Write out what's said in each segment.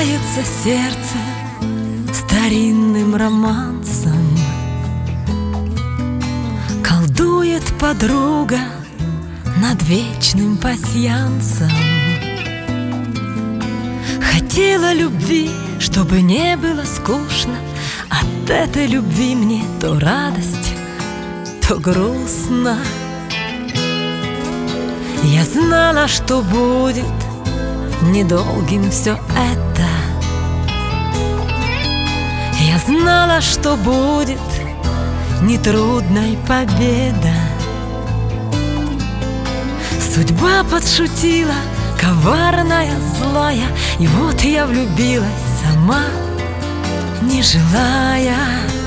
Наполняется сердце старинным романсом, колдует подруга над вечным пасьянсом. Хотела любви, чтобы не было скучно. От этой любви мне то радость, то грустно. Я знала, что будет недолгим все это. Я знала, что будет нетрудной победа. Судьба подшутила, коварная, злая, и вот я влюбилась сама, не желая.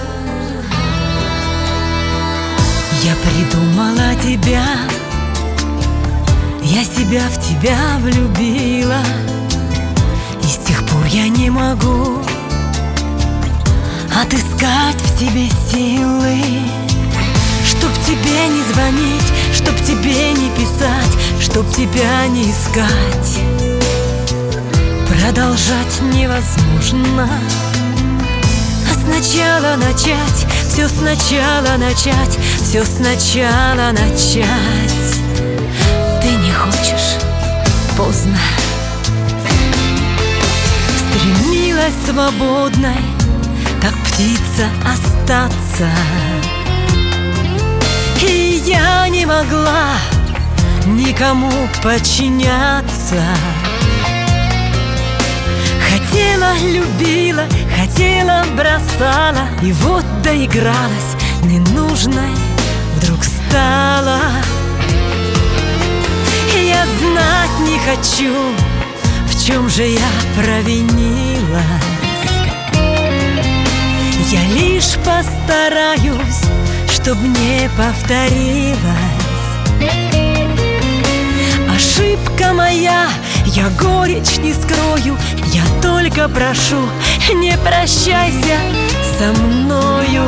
Я придумала тебя, я себя в тебя влюбила, и с тех пор я не могу отыскать в себе силы, чтоб тебе не звонить, чтоб тебе не писать, чтоб тебя не искать. Продолжать невозможно, а сначала начать, все сначала начать, все сначала начать. Ты не хочешь, поздно. Стремилась свободной, как птица, остаться, и я не могла никому подчиняться. Хотела, любила, хотела, бросала, и вот доигралась, ненужной вдруг стала. Я знать не хочу, в чем же я провинилась. Я лишь постараюсь, чтоб не повторилась. Ошибка моя, я горечь не скрою, я только прошу, не прощайся со мною.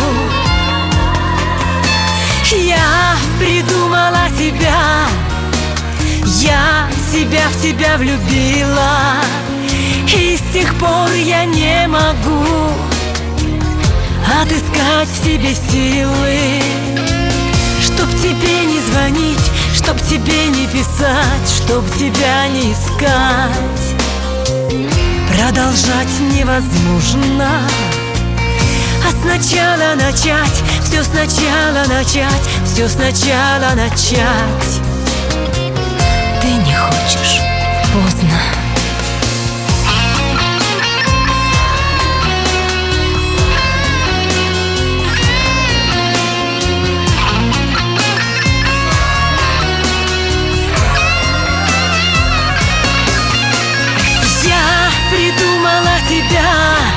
Я придумала тебя, я себя в тебя влюбила, и с тех пор я не могу отыскать в себе силы, чтоб тебе не звонить, чтоб тебе не писать, чтоб тебя не искать. Продолжать невозможно, а сначала начать, все сначала начать, все сначала начать. Ты не хочешь, поздно. Придумала тебя,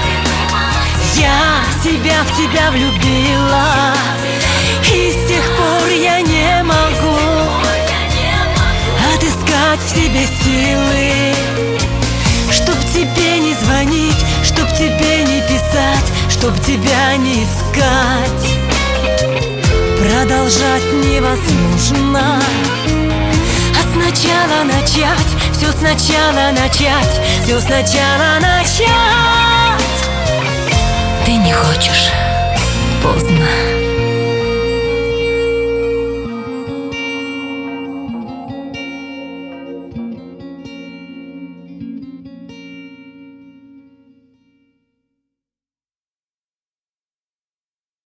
я себя в тебя влюбила, и с тех пор я не могу отыскать в себе силы, чтоб тебе не звонить, чтоб тебе не писать, чтоб тебя не искать. Продолжать невозможно, а сначала начать, все сначала начать, все сначала начать. Ты не хочешь, поздно.